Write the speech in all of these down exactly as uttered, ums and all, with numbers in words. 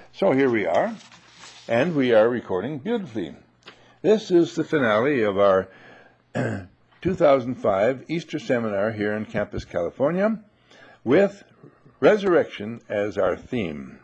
So here we are, and we are recording beautifully. This is the finale of our two thousand five Easter seminar here in Campus, California, with resurrection as our theme.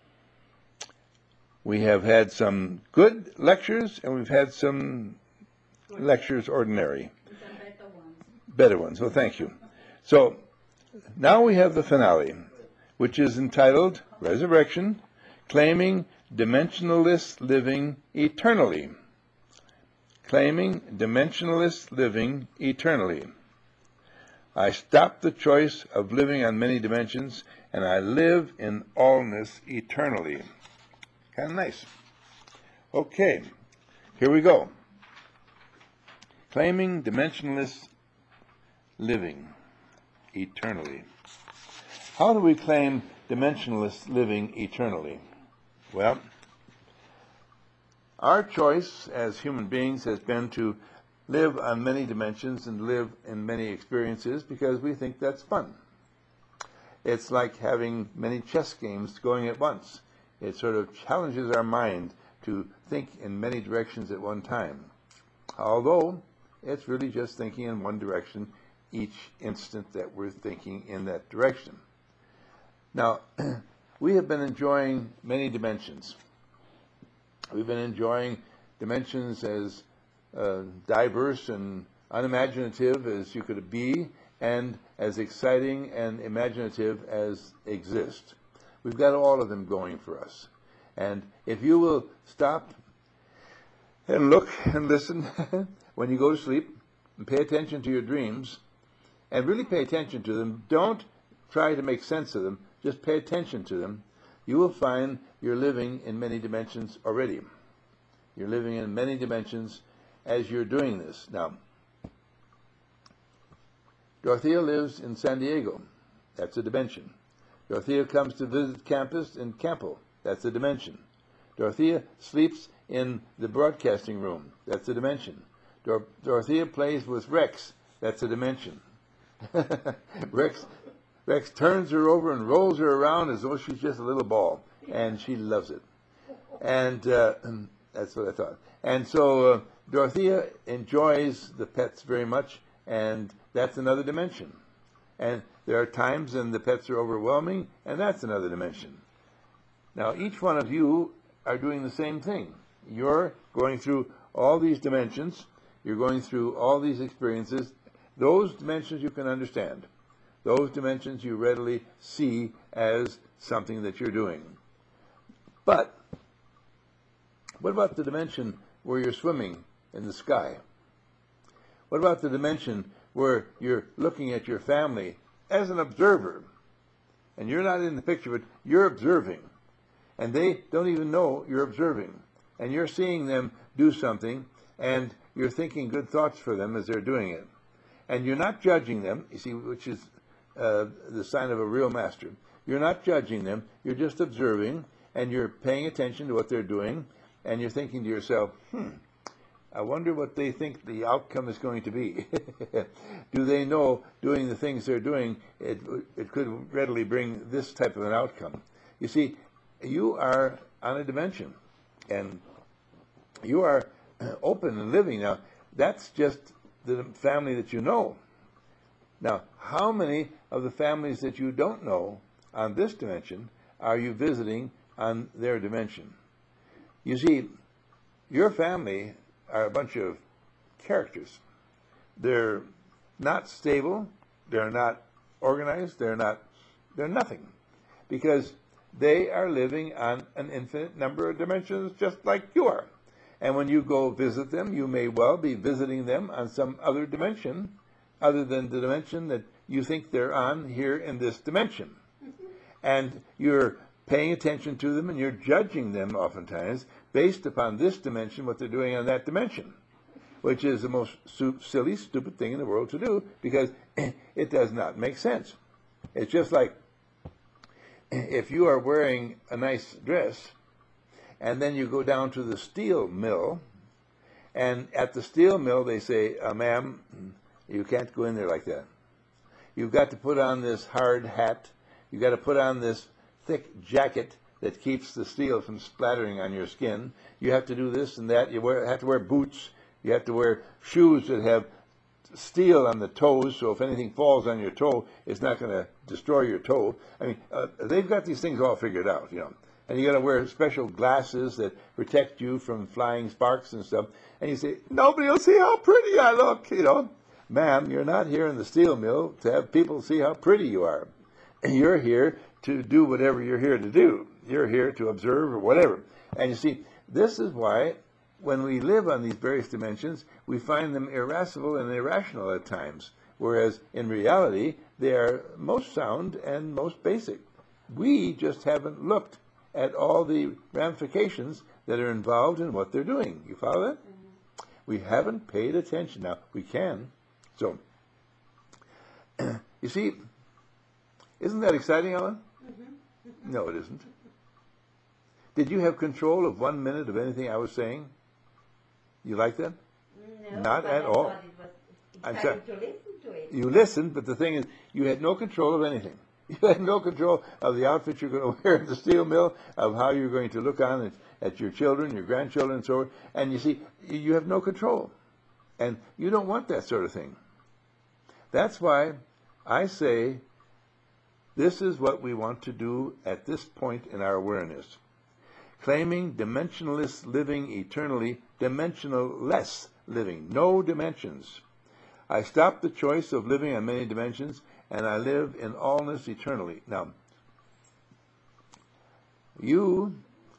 We have had some good lectures, and we've had some lectures ordinary. Better ones. Better ones. Well, thank you. So now we have the finale, which is entitled Resurrection, Claiming Dimensionalist Living Eternally. Claiming Dimensionalist Living Eternally. I stop the choice of living on many dimensions, and I live in allness eternally. Kind of nice. Okay, here we go. Claiming dimensionless living eternally. How do we claim dimensionless living eternally? Well, our choice as human beings has been to live on many dimensions and live in many experiences because we think that's fun. It's like having many chess games going at once. It sort of challenges our mind to think in many directions at one time. Although, it's really just thinking in one direction each instant that we're thinking in that direction. Now, we have been enjoying many dimensions. We've been enjoying dimensions as uh, diverse and unimaginative as you could be, and as exciting and imaginative as exist. We've got all of them going for us. And if you will stop and look and listen when you go to sleep, and pay attention to your dreams, and really pay attention to them, don't try to make sense of them, just pay attention to them, you will find you're living in many dimensions already. You're living in many dimensions as you're doing this. Now, Dorothea lives in San Diego. That's a dimension. Dorothea comes to visit campus in Campo. That's a dimension. Dorothea sleeps in the broadcasting room. That's a dimension. Dor- Dorothea plays with Rex. That's a dimension. Rex Rex turns her over and rolls her around as though she's just a little ball, and she loves it. And uh, that's what I thought. And so uh, Dorothea enjoys the pets very much, and that's another dimension. And there are times when the pets are overwhelming, and that's another dimension. Now, each one of you are doing the same thing. You're going through all these dimensions. You're going through all these experiences. Those dimensions you can understand. Those dimensions you readily see as something that you're doing. But what about the dimension where you're swimming in the sky? What about the dimension where you're looking at your family as an observer? And you're not in the picture, but you're observing. And they don't even know you're observing. And you're seeing them do something, and you're thinking good thoughts for them as they're doing it. And you're not judging them, you see, which is uh, the sign of a real master. You're not judging them, you're just observing, and you're paying attention to what they're doing, and you're thinking to yourself, hmm, I wonder what they think the outcome is going to be. Do they know doing the things they're doing, it, it could readily bring this type of an outcome? You see, you are on a dimension, and you are open and living. Now, that's just the family that you know. Now, how many of the families that you don't know on this dimension are you visiting on their dimension? You see, your family are a bunch of characters. They're not stable, they're not organized, they're not, they're nothing. Because they are living on an infinite number of dimensions just like you are. And when you go visit them, you may well be visiting them on some other dimension other than the dimension that you think they're on here in this dimension. And you're paying attention to them and you're judging them oftentimes based upon this dimension, what they're doing on that dimension, which is the most su- silly, stupid thing in the world to do because it does not make sense. It's just like if you are wearing a nice dress and then you go down to the steel mill, and at the steel mill they say, uh, ma'am, you can't go in there like that. You've got to put on this hard hat. You've got to put on this thick jacket that keeps the steel from splattering on your skin. You have to do this and that. You wear, have to wear boots. You have to wear shoes that have steel on the toes, so if anything falls on your toe, it's not going to destroy your toe. I mean, uh, they've got these things all figured out, you know. And you got to wear special glasses that protect you from flying sparks and stuff. And you say, nobody will see how pretty I look, you know. Ma'am, you're not here in the steel mill to have people see how pretty you are. You're here to do whatever you're here to do. You're here to observe or whatever. And you see, this is why when we live on these various dimensions, we find them irascible and irrational at times, whereas in reality, they are most sound and most basic. We just haven't looked at all the ramifications that are involved in what they're doing. You follow that? Mm-hmm. We haven't paid attention. Now, we can. So, you see, isn't that exciting, Ellen? Mm-hmm. No, it isn't. Did you have control of one minute of anything I was saying? You like that? No, not at all. I'm sorry. To listen to it. You listened, but the thing is, you had no control of anything. You had no control of the outfit you're going to wear at the steel mill, of how you're going to look on at, at your children, your grandchildren, and so on. And you see, you have no control. And you don't want that sort of thing. That's why I say this is what we want to do at this point in our awareness. Claiming dimensionless living eternally, dimensional-less living, no dimensions. I stop the choice of living on many dimensions, and I live in allness eternally. Now, you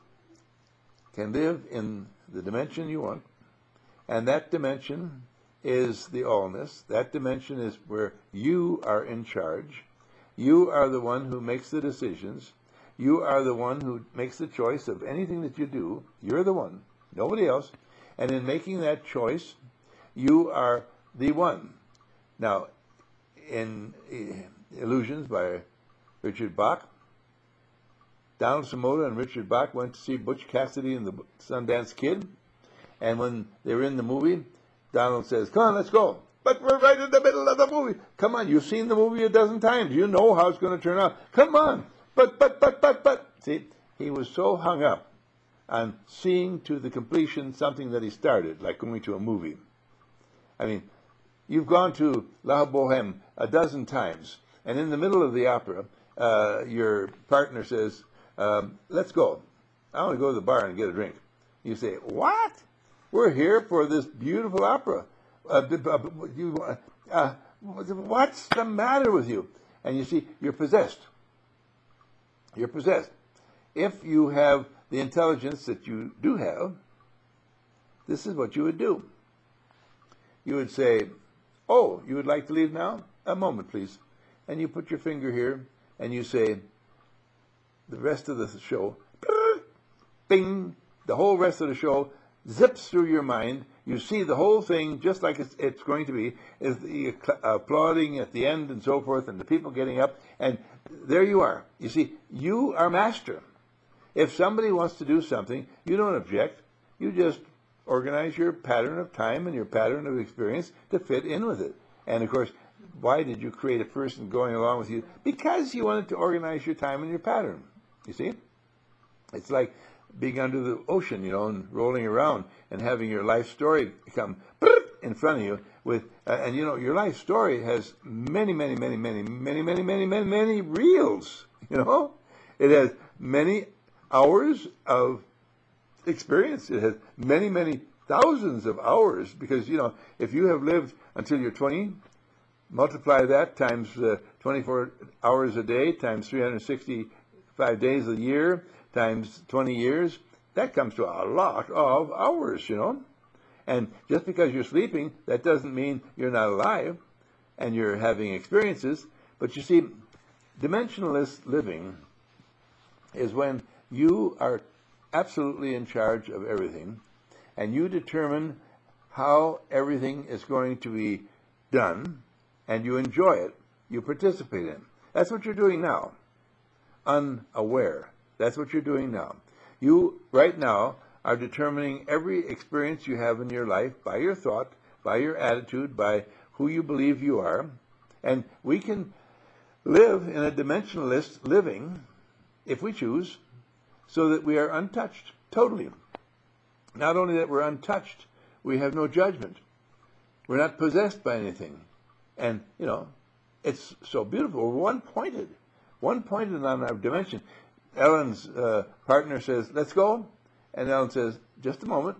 can live in the dimension you want, and that dimension is the allness. That dimension is where you are in charge. You are the one who makes the decisions. You are the one who makes the choice of anything that you do. You're the one, nobody else. And in making that choice, you are the one. Now, in Illusions by Richard Bach, Donald Sumoda and Richard Bach went to see Butch Cassidy and the Sundance Kid. And when they were in the movie, Donald says, come on, let's go. But we're right in the middle of the movie. Come on, you've seen the movie a dozen times. You know how it's going to turn out. Come on. But, but, but, but, but. See, he was so hung up on seeing to the completion something that he started, like going to a movie. I mean, you've gone to La Boheme a dozen times, and in the middle of the opera, uh, your partner says, um, let's go. I want to go to the bar and get a drink. You say, what? We're here for this beautiful opera. Uh, you, uh, what's the matter with you? And you see, you're possessed. You're possessed. If you have the intelligence that you do have, this is what you would do. You would say, oh, you would like to leave now? A moment, please. And you put your finger here, and you say, the rest of the show, bing, the whole rest of the show zips through your mind. You see the whole thing just like it's, it's going to be, is the applauding at the end and so forth, and the people getting up, and there you are. You see, you are master. If somebody wants to do something, you don't object. You just organize your pattern of time and your pattern of experience to fit in with it. And of course, why did you create a person going along with you? Because you wanted to organize your time and your pattern. You see? It's like being under the ocean, you know, and rolling around and having your life story come in front of you with, uh, and you know, your life story has many, many, many, many, many, many, many, many, many reels, you know? It has many hours of experience. It has many, many thousands of hours because, you know, if you have lived until you're twenty, multiply that times uh, twenty-four hours a day, times three hundred sixty-five days a year, times twenty years, that comes to a lot of hours, you know. And just because you're sleeping, that doesn't mean you're not alive and you're having experiences. But you see, dimensionless living is when you are absolutely in charge of everything and you determine how everything is going to be done and you enjoy it, you participate in. That's what you're doing now, unaware. That's what you're doing now. You, right now, are determining every experience you have in your life by your thought, by your attitude, by who you believe you are. And we can live in a dimensionalist living, if we choose, so that we are untouched, totally. Not only that we're untouched, we have no judgment. We're not possessed by anything. And, you know, it's so beautiful. We're one-pointed. One-pointed on our dimension. Ellen's uh, partner says, let's go. And Ellen says, just a moment.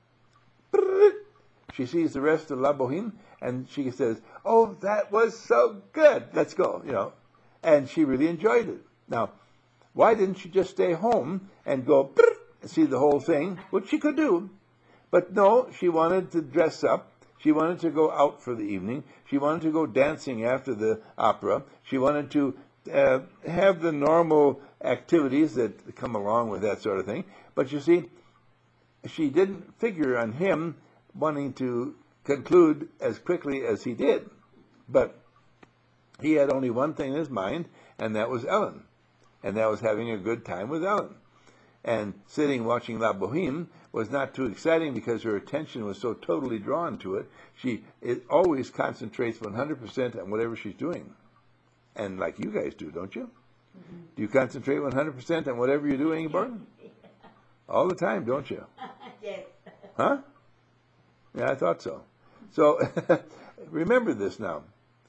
She sees the rest of La Boheme, and she says, oh, that was so good. Let's go, you know. And she really enjoyed it. Now, why didn't she just stay home and go and see the whole thing, which she could do? But no, she wanted to dress up. She wanted to go out for the evening. She wanted to go dancing after the opera. She wanted to uh, have the normal activities that come along with that sort of thing. But you see, she didn't figure on him wanting to conclude as quickly as he did. But he had only one thing in his mind, and that was Ellen. And that was having a good time with Ellen. And sitting watching La Boheme was not too exciting because her attention was so totally drawn to it. She it always concentrates one hundred percent on whatever she's doing. And like you guys do, don't you? Mm-hmm. Do you concentrate one hundred percent on whatever you're doing, Ingeborg? All the time, don't you? Yes. Huh? Yeah, I thought so. So remember this now.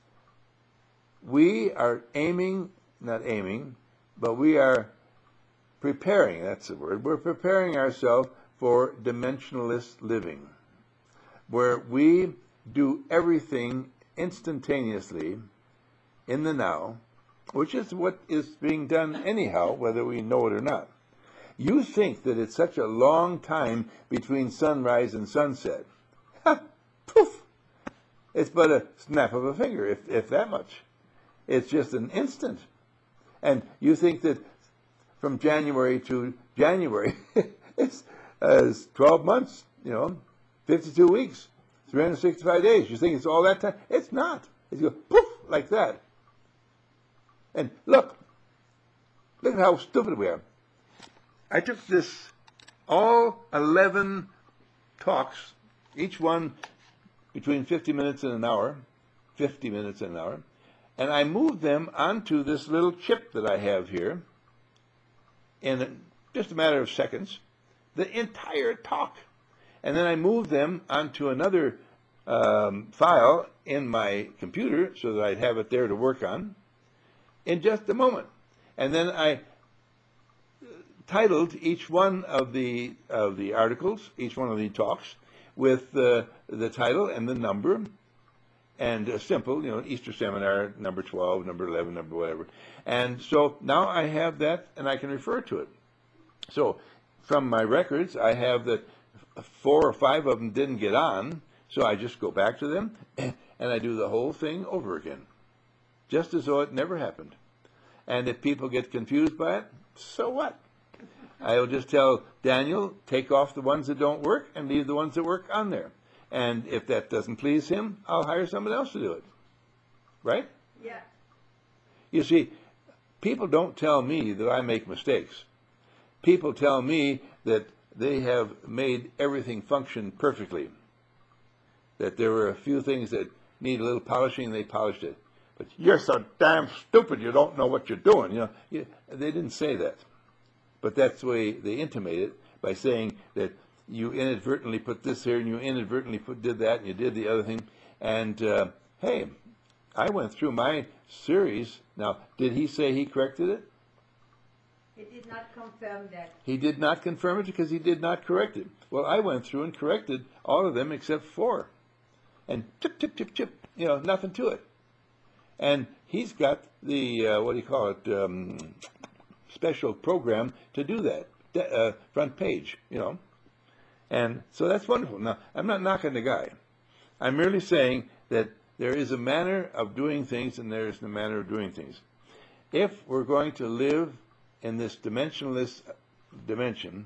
We are aiming, not aiming, but we are preparing, that's the word, we're preparing ourselves for dimensionless living, where we do everything instantaneously in the now, which is what is being done anyhow, whether we know it or not. You think that it's such a long time between sunrise and sunset. Ha! Poof! It's but a snap of a finger, if, if that much. It's just an instant. And you think that from January to January, it's uh, twelve months, you know, fifty-two weeks, three hundred sixty-five days. You think it's all that time? It's not. It's go poof, like that. And look, look at how stupid we are. I took this, all eleven talks, each one between fifty minutes and an hour, fifty minutes and an hour, and I moved them onto this little chip that I have here in just a matter of seconds, the entire talk. And then I moved them onto another um, file in my computer so that I'd have it there to work on in just a moment. And then I titled each one of the of the articles, each one of the talks, with uh, the title and the number, and a simple, you know, Easter Seminar, number twelve, number eleven, number whatever. And so now I have that, and I can refer to it. So from my records, I have that four or five of them didn't get on, so I just go back to them, and I do the whole thing over again, just as though it never happened. And if people get confused by it, so what? I'll just tell Daniel, take off the ones that don't work and leave the ones that work on there. And if that doesn't please him, I'll hire someone else to do it. Right? Yeah. You see, people don't tell me that I make mistakes. People tell me that they have made everything function perfectly. That there were a few things that need a little polishing, and they polished it. But you're so damn stupid, you don't know what you're doing. You know, you, they didn't say that. But that's the way they intimate it, by saying that you inadvertently put this here, and you inadvertently put, did that, and you did the other thing. And, uh, hey, I went through my series. Now, did he say he corrected it? He did not confirm that. He did not confirm it because he did not correct it. Well, I went through and corrected all of them except four. And chip, chip, chip, chip, you know, nothing to it. And he's got the, uh, what do you call it, um, special program to do that, uh, front page, you know. And so that's wonderful. Now, I'm not knocking the guy. I'm merely saying that there is a manner of doing things and there is a manner of doing things. If we're going to live in this dimensionless dimension,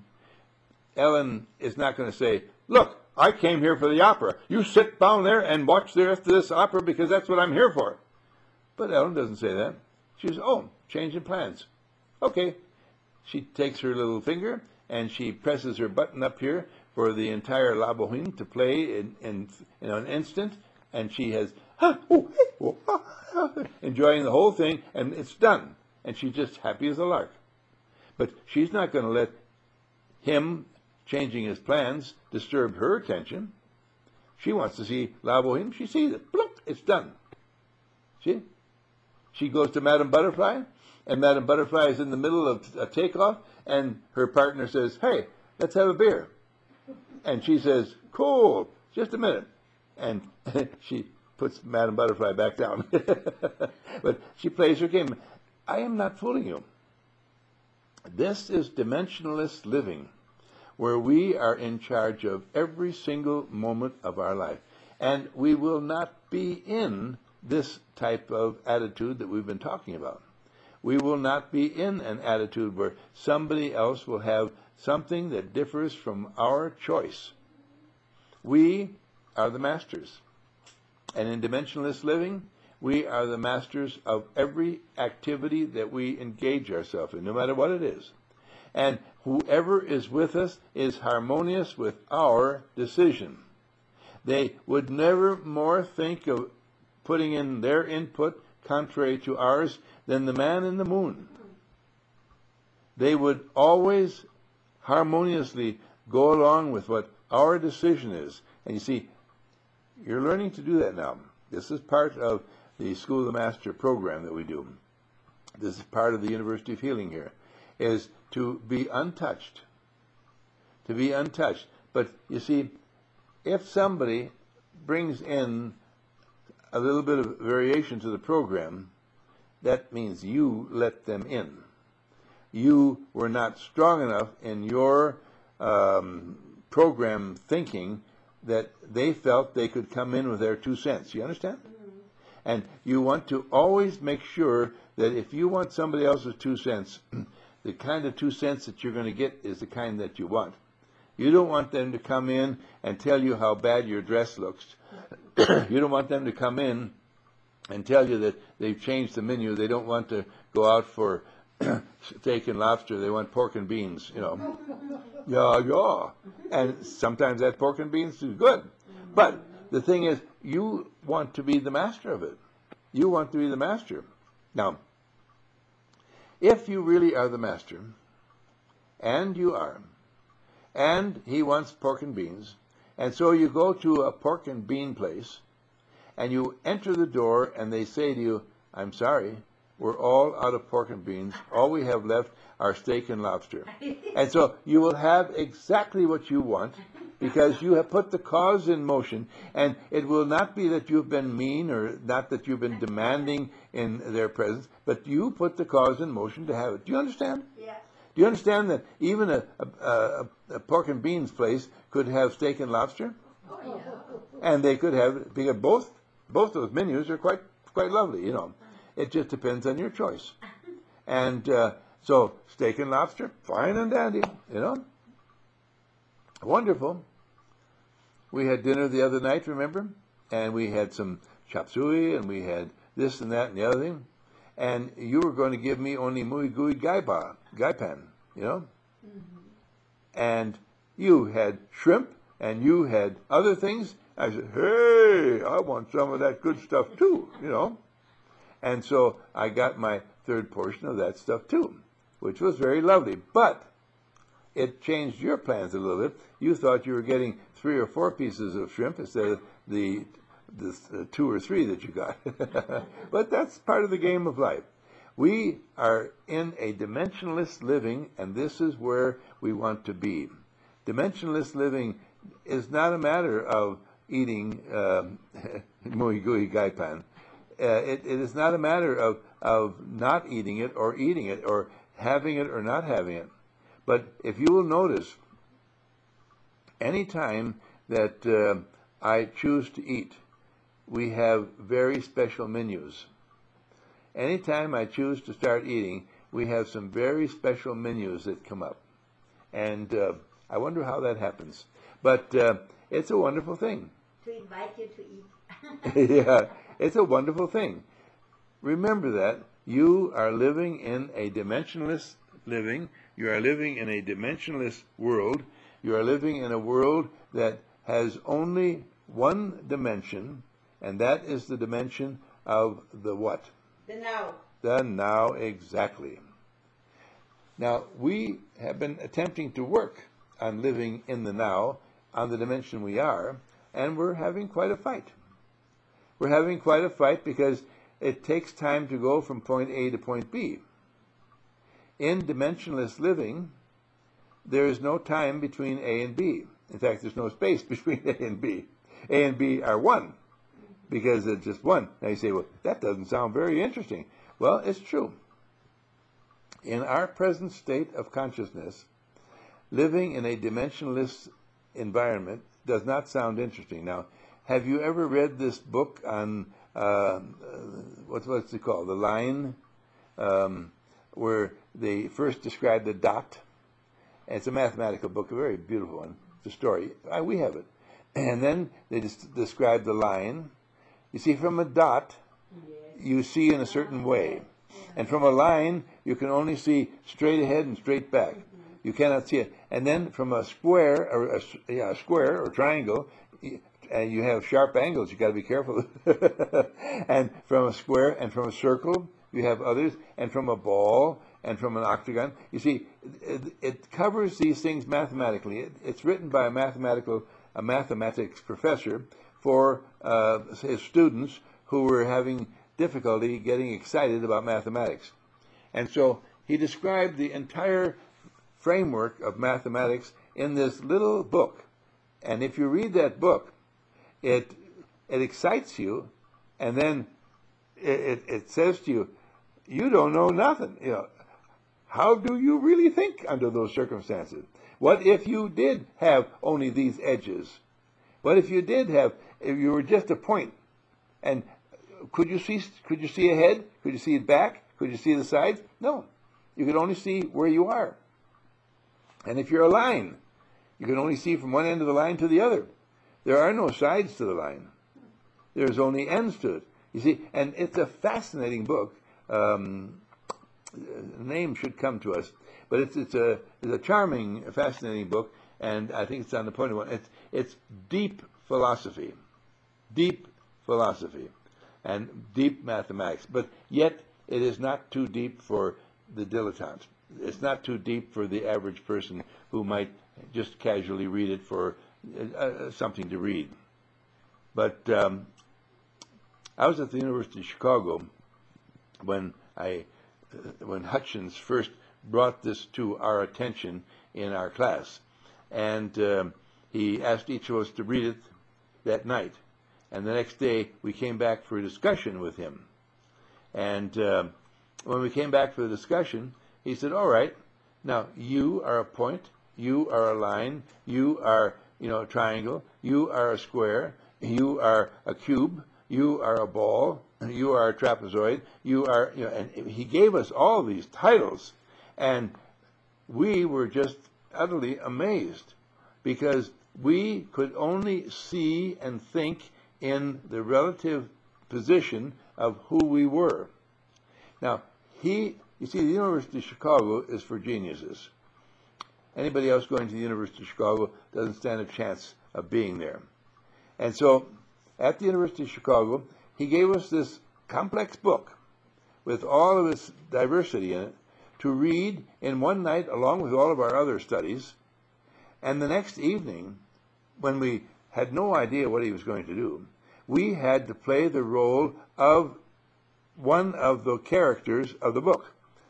Ellen is not going to say, look, I came here for the opera. You sit down there and watch the rest of this opera because that's what I'm here for. But Ellen doesn't say that. She says, oh, changing plans. Okay. She takes her little finger and she presses her button up here for the entire La Boheme to play in, in, in an instant, and she has ah, oh, hey, oh, ah, ah, enjoying the whole thing, and it's done. And she's just happy as a lark. But she's not going to let him changing his plans disturb her attention. She wants to see La Boheme. She sees it. Bloop, it's done. See? She goes to Madame Butterfly, and Madame Butterfly is in the middle of a takeoff, and her partner says, hey, let's have a beer. And she says, cool, just a minute. And she puts Madame Butterfly back down. But she plays her game. I am not fooling you. This is dimensionless living, where we are in charge of every single moment of our life. And we will not be in this type of attitude that we've been talking about. We will not be in an attitude where somebody else will have something that differs from our choice. We are the masters. And in dimensionless living, we are the masters of every activity that we engage ourselves in, no matter what it is. And whoever is with us is harmonious with our decision. They would never more think of putting in their input contrary to ours than the man in the moon. They would always harmoniously go along with what our decision is. And you see, you're learning to do that now. This is part of the School of the Master program that we do. This is part of the University of Healing here, is to be untouched. To be untouched. But you see, if somebody brings in a little bit of variation to the program, that means you let them in. You were not strong enough in your um, program thinking that they felt they could come in with their two cents. You understand? Mm-hmm. And you want to always make sure that if you want somebody else's two cents, the kind of two cents that you're going to get is the kind that you want. You don't want them to come in and tell you how bad your dress looks. You don't want them to come in and tell you that they've changed the menu. They don't want to go out for steak and lobster. They want pork and beans, you know. Yeah, yeah. And sometimes that pork and beans is good. But the thing is, you want to be the master of it. You want to be the master. Now, if you really are the master, and you are, and he wants pork and beans, and so you go to a pork and bean place, and you enter the door, and they say to you, I'm sorry, we're all out of pork and beans. All we have left are steak and lobster. And so you will have exactly what you want, because you have put the cause in motion, and it will not be that you've been mean or not that you've been demanding in their presence, but you put the cause in motion to have it. Do you understand? Yeah. Do you understand that even a, a, a, a pork and beans place could have steak and lobster? Oh, yeah. And they could have, because both both those menus are quite quite lovely, you know. It just depends on your choice. And uh, so steak and lobster, fine and dandy, you know. Wonderful. We had dinner the other night, remember? And we had some chop suey, and we had this and that and the other thing. And you were going to give me only muy gui gaipa, gaipan, you know? Mm-hmm. And you had shrimp, and you had other things. I said, hey, I want some of that good stuff too, you know? And so I got my third portion of that stuff too, which was very lovely. But it changed your plans a little bit. You thought you were getting three or four pieces of shrimp instead of the, the uh, two or three that you got. But that's part of the game of life. We are in a dimensionless living, and this is where we want to be. Dimensionless living is not a matter of eating um, muy gui gaipan. Uh, it, it is not a matter of, of not eating it or eating it or having it or not having it. But if you will notice, any time that uh, I choose to eat, we have very special menus. Anytime I choose to start eating, we have some very special menus that come up. And uh, I wonder how that happens. But uh, it's a wonderful thing. To invite you to eat. Yeah, it's a wonderful thing. Remember that you are living in a dimensionless living. You are living in a dimensionless world. You are living in a world that has only one dimension, and that is the dimension of the what? The now. The now, exactly. Now, we have been attempting to work on living in the now, on the dimension we are, and we're having quite a fight. We're having quite a fight because it takes time to go from point A to point B. In dimensionless living, there is no time between A and B. In fact, there's no space between A and B. A and B are one, because it's just one. Now you say, well, that doesn't sound very interesting. Well, it's true. In our present state of consciousness, living in a dimensionless environment does not sound interesting. Now, have you ever read this book on, uh, what's, what's it called, The Line, um, where they first describe the dot? It's a mathematical book, a very beautiful one. It's a story. Uh, we have it. And then they just describe the line. You see, from a dot, you see in a certain way. And from a line, you can only see straight ahead and straight back. You cannot see it. And then from a square, or a, yeah, a square or triangle, and you have sharp angles. You got to be careful. And from a square and from a circle, you have others. And from a ball and from an octagon, you see, it, it covers these things mathematically. It, it's written by a mathematical, a mathematics professor for uh, his students who were having difficulty getting excited about mathematics. And so he described the entire framework of mathematics in this little book. And if you read that book, it it excites you, and then it, it, it says to you, you don't know nothing. You know, how do you really think under those circumstances? What if you did have only these edges? What if you did have, if you were just a point, and could you see could you see ahead? Could you see it back? Could you see the sides? No. You could only see where you are. And if you're a line, you can only see from one end of the line to the other. There are no sides to the line. There's only ends to it. You see, and it's a fascinating book. Um, the name should come to us, but it's it's a it's a charming, fascinating book, and I think it's on the point of one. It's it's deep philosophy, deep philosophy, and deep mathematics. But yet, it is not too deep for the dilettante. It's not too deep for the average person who might just casually read it for uh, something to read. But um, I was at the University of Chicago when I, uh, when Hutchins first brought this to our attention in our class, and um, he asked each of us to read it that night. And the next day we came back for a discussion with him. And uh, when we came back for the discussion, he said, all right, now you are a point, you are a line, you are, you know, a triangle, you are a square, you are a cube, you are a ball, you are a trapezoid, you are, you know, and he gave us all these titles. And we were just utterly amazed because we could only see and think in the relative position of who we were. Now, he, you see, the University of Chicago is for geniuses. Anybody else going to the University of Chicago doesn't stand a chance of being there. And so, at the University of Chicago, he gave us this complex book with all of its diversity in it to read in one night along with all of our other studies. And the next evening, when we had no idea what he was going to do, we had to play the role of one of the characters of the book.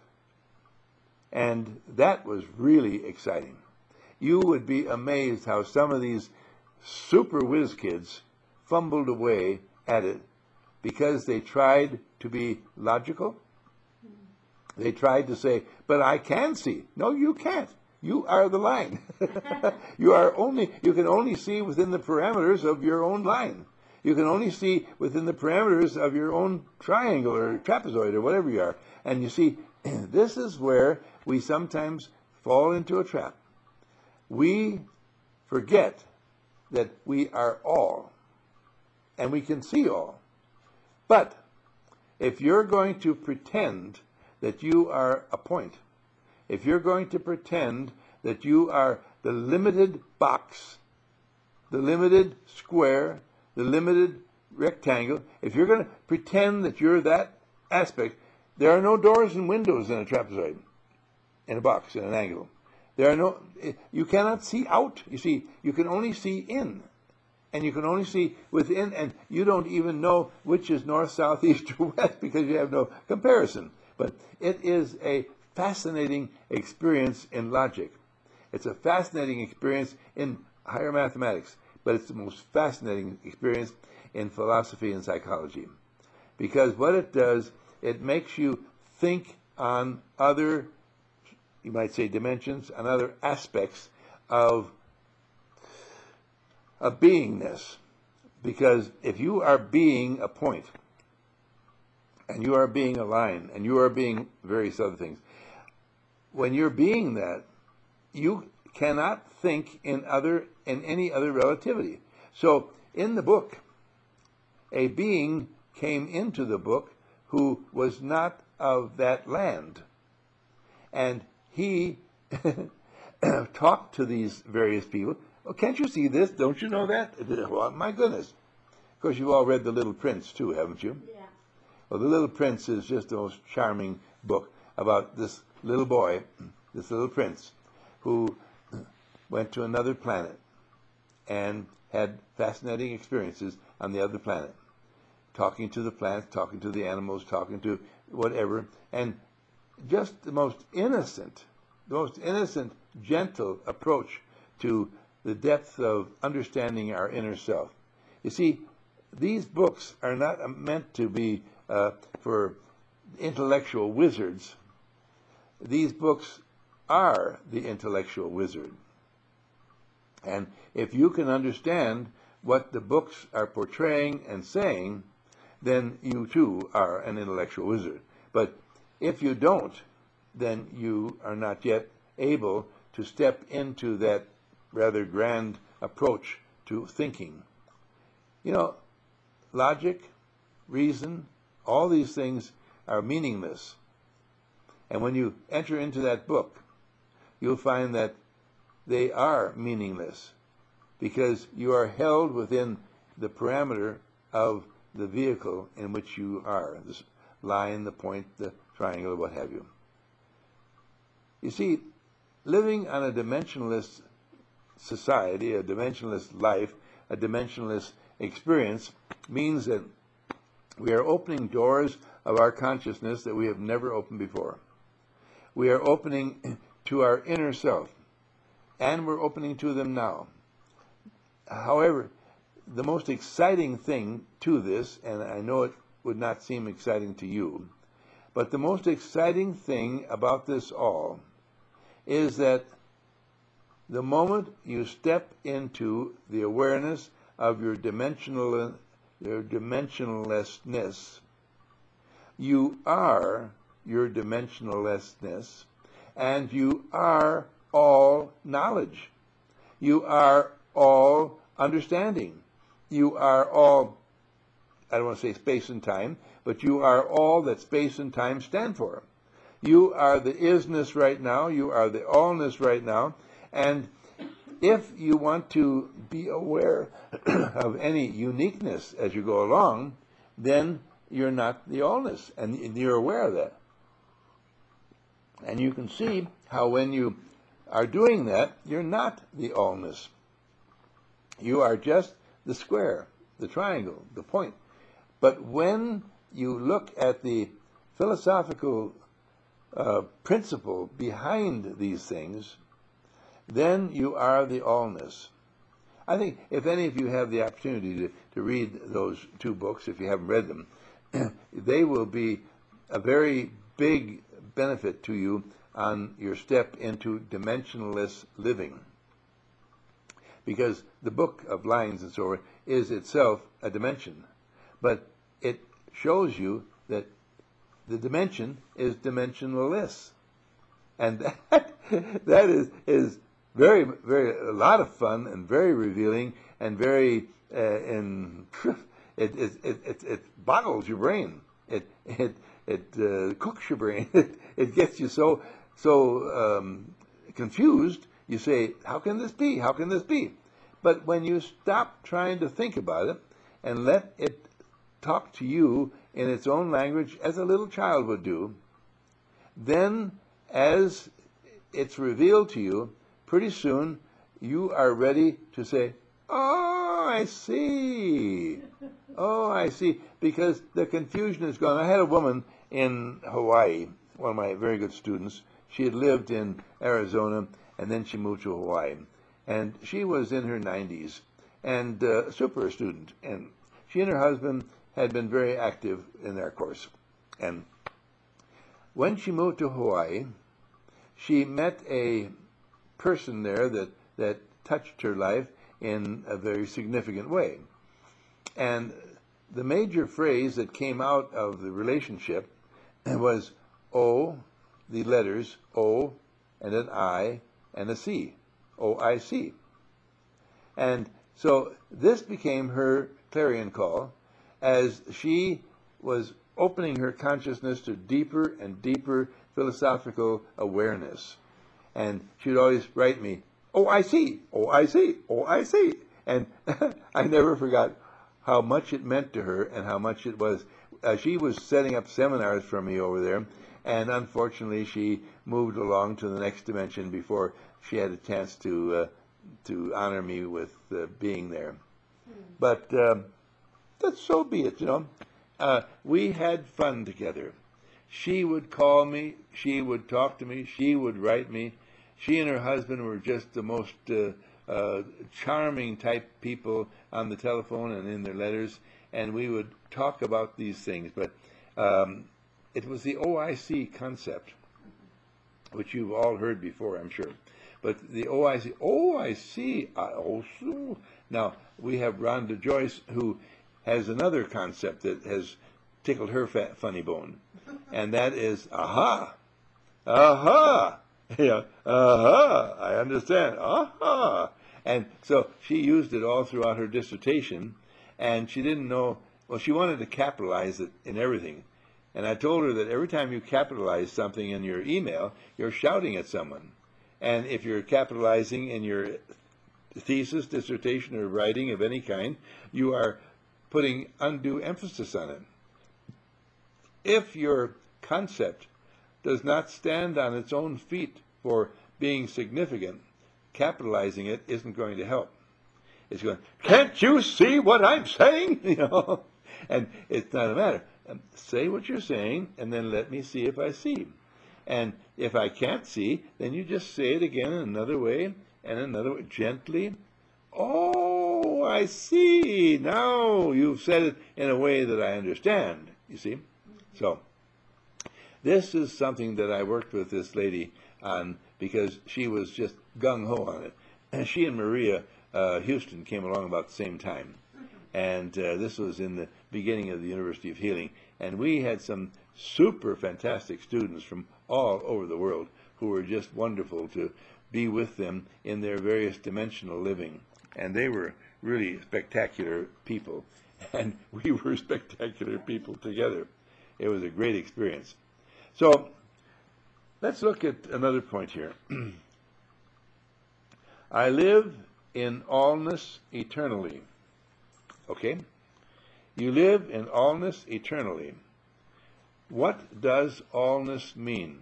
And that was really exciting. You would be amazed how some of these super whiz kids fumbled away at it because they tried to be logical. They tried to say, but I can see. No, you can't. You are the line. you are only, you can only see within the parameters of your own line. You can only see within the parameters of your own triangle or trapezoid or whatever you are. And you see, this is where we sometimes fall into a trap. We forget that we are all, and we can see all. But if you're going to pretend that you are a point, if you're going to pretend that you are the limited box, the limited square, the limited rectangle, if you're going to pretend that you're that aspect, there are no doors and windows in a trapezoid. in a box, in an angle. There are no, you cannot see out. You see, you can only see in. And you can only see within, and you don't even know which is north, south, east, or west because you have no comparison. But it is a fascinating experience in logic. It's a fascinating experience in higher mathematics, but it's the most fascinating experience in philosophy and psychology. Because what it does, it makes you think on other, you might say, dimensions, on other aspects of, of beingness. Because if you are being a point, and you are being a line, and you are being various other things, when you're being that, you cannot think in other in any other relativity. So in the book, a being came into the book who was not of that land. And he talked to these various people. Oh, can't you see this? Don't you know that? Well, my goodness. Of course, you've all read The Little Prince, too, haven't you? Yeah. Well, The Little Prince is just the most charming book about this little boy, this little prince, who went to another planet and had fascinating experiences on the other planet, talking to the plants, talking to the animals, talking to whatever, and just the most innocent, the most innocent, gentle approach to the depth of understanding our inner self. You see, these books are not meant to be uh, for intellectual wizards. These books are the intellectual wizard. And if you can understand what the books are portraying and saying, then you too are an intellectual wizard. But if you don't, then you are not yet able to step into that rather grand approach to thinking. You know, logic, reason, all these things are meaningless. And when you enter into that book, you'll find that they are meaningless because you are held within the parameter of the vehicle in which you are, this line, the point, the triangle, what have you. You see, living on a dimensionless society, a dimensionless life, a dimensionless experience means that we are opening doors of our consciousness that we have never opened before. We are opening to our inner self, and we're opening to them now. However, the most exciting thing to this, and I know it would not seem exciting to you, but the most exciting thing about this all is that the moment you step into the awareness of your dimensional, your dimensionlessness, you are your dimensionlessness, and you are all knowledge. You are all understanding. You are all, I don't want to say space and time, but you are all that space and time stand for. You are the isness right now. You are the allness right now. And if you want to be aware of any uniqueness as you go along, then you're not the allness, and you're aware of that. And you can see how when you are doing that, you're not the allness. You are just the square, the triangle, the point. But when you look at the philosophical uh, principle behind these things, then you are the allness. I think if any of you have the opportunity to, to read those two books, if you haven't read them, they will be a very big benefit to you on your step into dimensionless living. Because the book of lines and so forth is itself a dimension. But it shows you that the dimension is dimensionless. And that, that is, is very, very, a lot of fun and very revealing and very, uh, in, it, it, it, it, it boggles your brain. It, it, it uh, cooks your brain. It, it gets you so, so um, confused. You say, how can this be? How can this be? But when you stop trying to think about it and let it talk to you in its own language as a little child would do, then as it's revealed to you, pretty soon you are ready to say, oh, I see. Oh, I see. Because the confusion is gone. I had a woman in Hawaii, one of my very good students. She had lived in Arizona, and then she moved to Hawaii. And she was in her nineties, and uh, a super student. And she and her husband had been very active in their course. And when she moved to Hawaii, she met a person there that, that touched her life in a very significant way. And the major phrase that came out of the relationship was O, the letters O, and an I, and a C, O I C. And so this became her clarion call as she was opening her consciousness to deeper and deeper philosophical awareness. And she would always write me, oh, I see, oh, I see, oh, I see. And I never forgot how much it meant to her and how much it was. Uh, she was setting up seminars for me over there, and unfortunately she moved along to the next dimension before she had a chance to uh, to honor me with uh, being there. But um, that's so be it, you know. Uh, we had fun together. She would call me, she would talk to me, she would write me. She and her husband were just the most uh, uh, charming type people on the telephone and in their letters, and we would talk about these things. But um, it was the O I C concept, which you've all heard before, I'm sure. But the O I C, oh, I see, I also. Now, we have Rhonda Joyce, who has another concept that has tickled her fat, funny bone, and that is, aha, aha, yeah, aha, I understand, aha. And so she used it all throughout her dissertation, and she didn't know, well, she wanted to capitalize it in everything. And I told her that every time you capitalize something in your email, you're shouting at someone. And if you're capitalizing in your thesis, dissertation, or writing of any kind, you are putting undue emphasis on it. If your concept does not stand on its own feet for being significant, capitalizing it isn't going to help. It's going, can't you see what I'm saying? You know, and it's not a matter. Say what you're saying, and then let me see if I see. And if I can't see, then you just say it again in another way, and another way, gently. Oh, I see. Now you've said it in a way that I understand, you see. So this is something that I worked with this lady on because she was just gung-ho on it. And she and Maria uh, Houston came along about the same time. And uh, this was in the beginning of the University of Healing. And we had some super fantastic students from all over the world who were just wonderful to be with them in their various dimensional living. And they were really spectacular people. And we were spectacular people together. It was a great experience. So let's look at another point here. I live in allness eternally. Okay? You live in allness eternally. What does allness mean?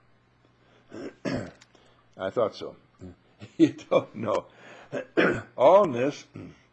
I thought so. You don't know. Allness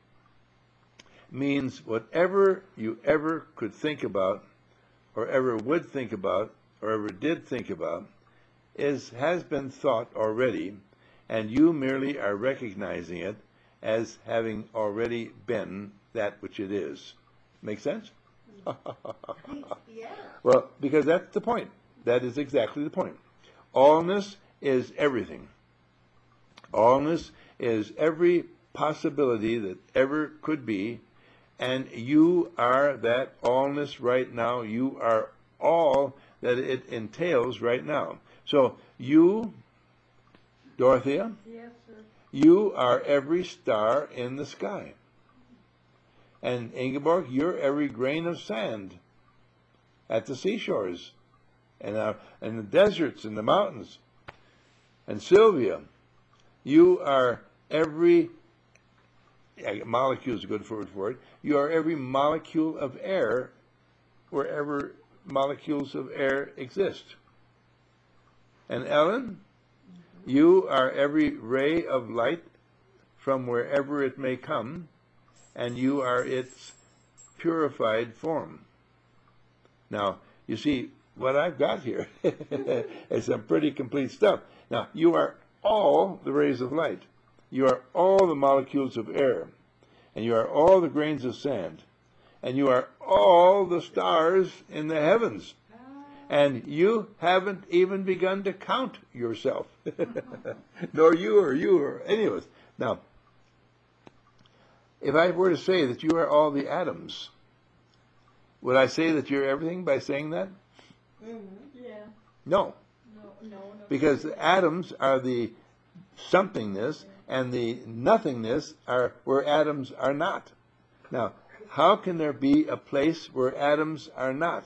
means whatever you ever could think about, or ever would think about, or ever did think about, is has been thought already, and you merely are recognizing it as having already been that which it is. Make sense? Yeah. Well, because that's the point. That is exactly the point. Allness is everything. Allness is every possibility that ever could be, and you are that allness right now. You are all that it entails right now. So you, Dorothea, Yes, sir. you are every star in the sky. And Ingeborg, you're every grain of sand at the seashores and, uh, and the deserts and the mountains. And Sylvia, you are every, yeah, molecule is a good word for it, you are every molecule of air wherever molecules of air exist. And Ellen, You are every ray of light from wherever it may come, and you are its purified form. Now, you see, what I've got here is some pretty complete stuff. Now, you are all the rays of light. You are all the molecules of air. And you are all the grains of sand. And you are all the stars in the heavens. And you haven't even begun to count yourself. Nor you or you or any of us. Now, if I were to say that you are all the atoms, would I say that you're everything by saying that? Mm-hmm. Yeah. No. No, no, no. Because the atoms are the somethingness, and the nothingness are where atoms are not. Now, how can there be a place where atoms are not?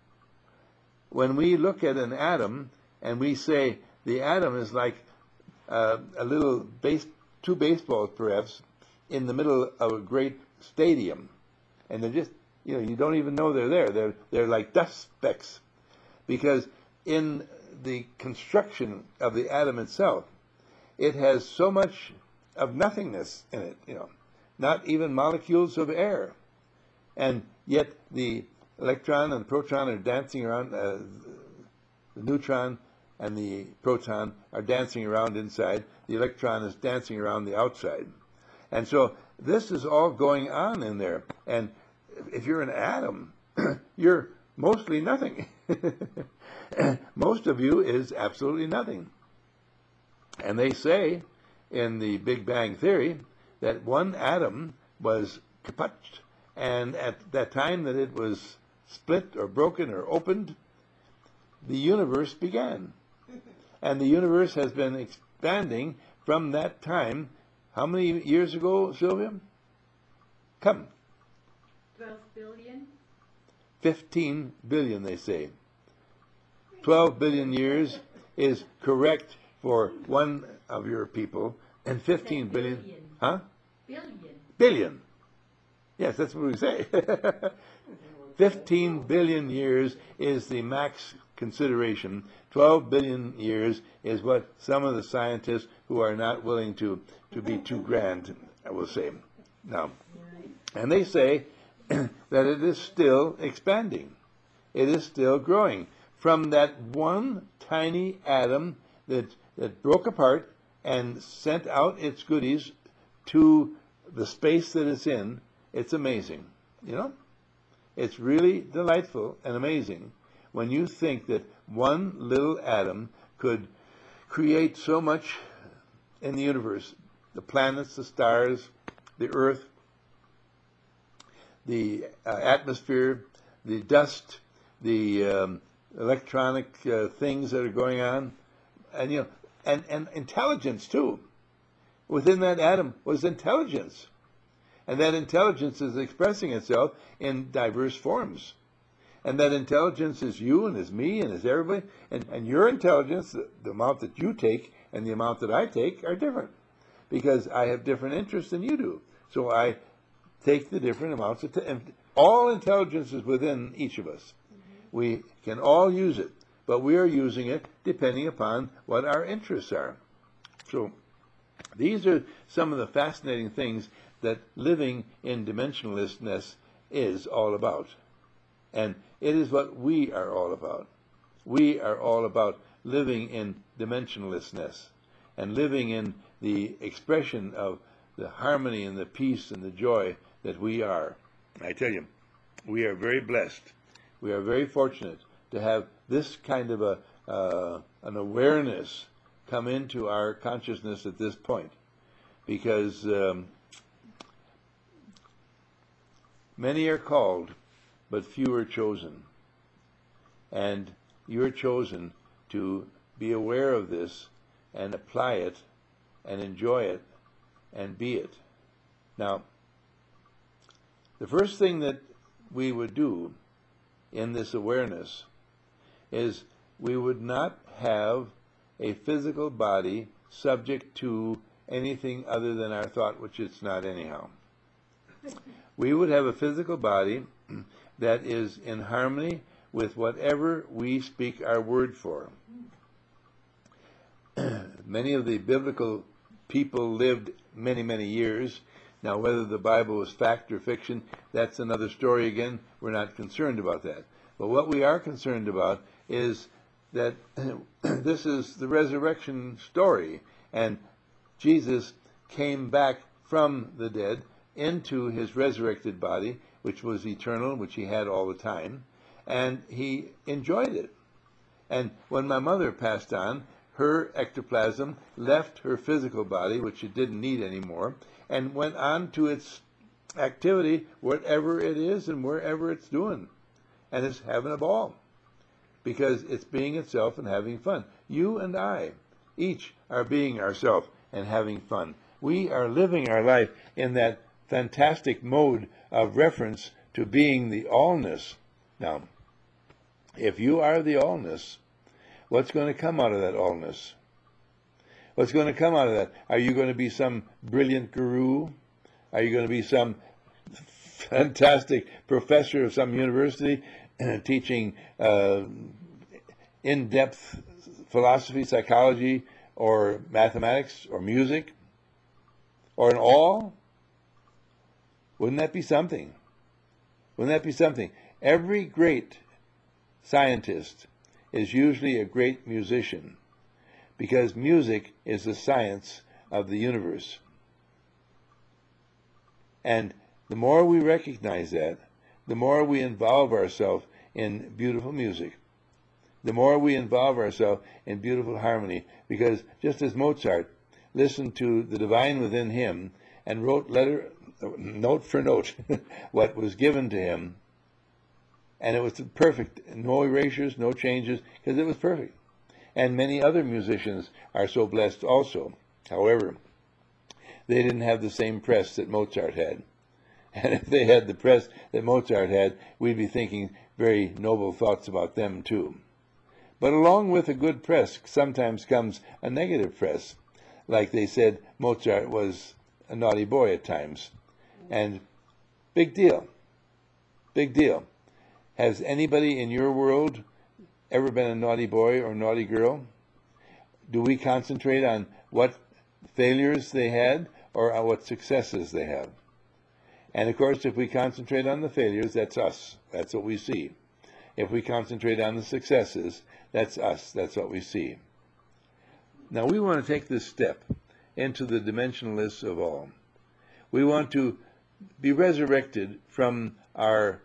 When we look at an atom and we say the atom is like uh, a little base, two baseballs perhaps, in the middle of a great stadium, and they're just, you know, you don't even know they're there. They're they're like dust specks, because in the construction of the atom itself, it has so much of nothingness in it, you know, not even molecules of air, and yet the electron and the proton are dancing around. Uh, the neutron and the proton are dancing around inside. The electron is dancing around the outside. And so this is all going on in there. And if you're an atom, you're mostly nothing. Most of you is absolutely nothing. And they say in the Big Bang Theory that one atom was kaput, and at that time that it was split or broken or opened, the universe began. And the universe has been expanding from that time. How many years ago, Sylvia? Come. Twelve billion. Fifteen billion, they say. Twelve billion years is correct for one of your people, and fifteen billion. Billion. Huh? Billion. Billion. Yes, that's what we say. Fifteen billion years is the max consideration. Twelve billion years is what some of the scientists who are not willing to, to be too grand, I will say. Now, and they say that it is still expanding. It is still growing. From that one tiny atom that, that broke apart and sent out its goodies to the space that it's in, it's amazing. You know? It's really delightful and amazing when you think that one little atom could create so much in the universe. The planets, the stars, the earth, the uh, atmosphere, the dust, the um, electronic uh, things that are going on, and you know, and, and intelligence too. Within that atom was intelligence. And that intelligence is expressing itself in diverse forms. And that intelligence is you and is me and is everybody. And, and your intelligence, the, the amount that you take and the amount that I take are different. Because I have different interests than you do. So I take the different amounts of, t- and all intelligence is within each of us. Mm-hmm. We can all use it, but we are using it depending upon what our interests are. So these are some of the fascinating things that living in dimensionlessness is all about. And it is what we are all about. We are all about living in dimensionlessness and living in the expression of the harmony and the peace and the joy that we are. I tell you, we are very blessed. We are very fortunate to have this kind of a uh, an awareness come into our consciousness at this point, because um, many are called, but few are chosen. And you're chosen to be aware of this and apply it and enjoy it and be it. Now, the first thing that we would do in this awareness is we would not have a physical body subject to anything other than our thought, which it's not anyhow. We would have a physical body that is in harmony with whatever we speak our word for. Many of the biblical people lived many, many years. Now, whether the Bible is fact or fiction, that's another story again. We're not concerned about that. But what we are concerned about is that this is the resurrection story, and Jesus came back from the dead into his resurrected body, which was eternal, which he had all the time, and he enjoyed it. And when my mother passed on, her ectoplasm left her physical body, which it didn't need anymore, and went on to its activity, whatever it is and wherever it's doing. And it's having a ball, because it's being itself and having fun. You and I, each are being ourselves and having fun. We are living our life in that fantastic mode of reference to being the allness. Now, if you are the allness, what's going to come out of that allness? What's going to come out of that? Are you going to be some brilliant guru? Are you going to be some fantastic professor of some university teaching uh, in-depth philosophy, psychology, or mathematics, or music, or in all? Wouldn't that be something? Wouldn't that be something? Every great scientist is usually a great musician, because music is the science of the universe. And the more we recognize that, the more we involve ourselves in beautiful music, the more we involve ourselves in beautiful harmony, because just as Mozart listened to the divine within him and wrote letter, note for note what was given to him, and it was perfect, no erasures, no changes, because it was perfect. And many other musicians are so blessed also. However, they didn't have the same press that Mozart had. And if they had the press that Mozart had, we'd be thinking very noble thoughts about them too. But along with a good press sometimes comes a negative press. Like they said, Mozart was a naughty boy at times. And big deal. Big deal. Has anybody in your world ever been a naughty boy or naughty girl? Do we concentrate on what failures they had or on what successes they have? And of course, if we concentrate on the failures, that's us. That's what we see. If we concentrate on the successes, that's us. That's what we see. Now, we want to take this step into the dimensionalists of all. We want to be resurrected from our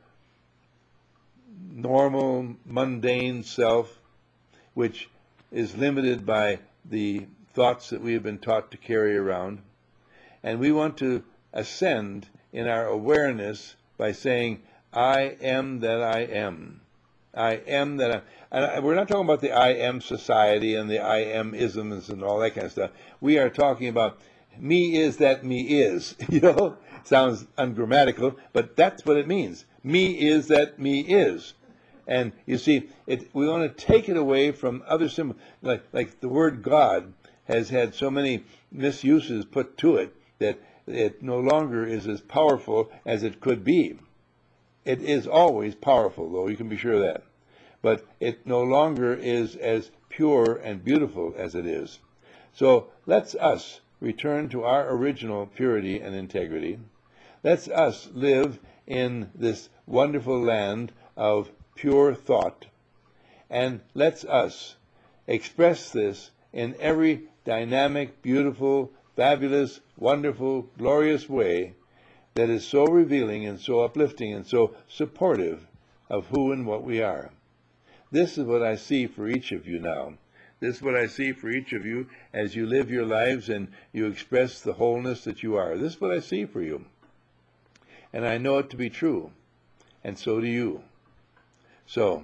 normal, mundane self, which is limited by the thoughts that we have been taught to carry around. And we want to ascend in our awareness by saying, I am that I am. I am that I am. And we're not talking about the I am society and the I am isms and all that kind of stuff. We are talking about me is that me is. You know, sounds ungrammatical, but that's what it means. Me is that me is. And you see, it, we want to take it away from other symbols. Like, like the word God has had so many misuses put to it that it no longer is as powerful as it could be. It is always powerful, though, you can be sure of that. But it no longer is as pure and beautiful as it is. So let's us return to our original purity and integrity. Let's us live in this wonderful land of pure thought. And let's us express this in every dynamic, beautiful, fabulous, wonderful, glorious way that is so revealing and so uplifting and so supportive of who and what we are. This is what I see for each of you now. This is what I see for each of you as you live your lives and you express the wholeness that you are. This is what I see for you. And I know it to be true. And so do you. So,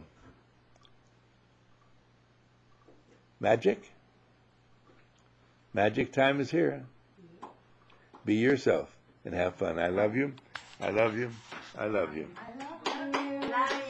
magic? Magic time is here. Be yourself and have fun. I love you. I love you. I love you. I love you.